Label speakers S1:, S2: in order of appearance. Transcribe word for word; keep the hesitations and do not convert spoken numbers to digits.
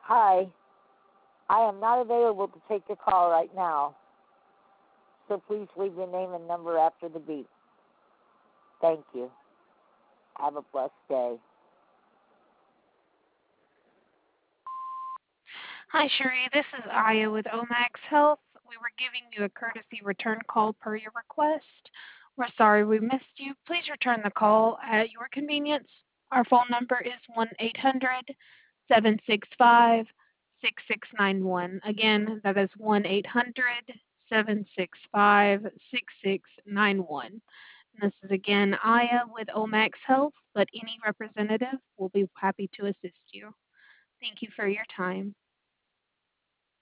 S1: Hi, I am not available to take your call right now, so please leave your name and number after the beep. Thank you. Have a blessed day.
S2: Hi, Sheree. This is Aya with Omax Health. We were giving you a courtesy return call per your request. We're sorry we missed you. Please return the call at your convenience. Our phone number is one eight hundred, seven six five, six six nine one. Again, that is one eight hundred, seven six five, six six nine one. This is again Aya with Omax Health, but any representative will be happy to assist you. Thank you for your time.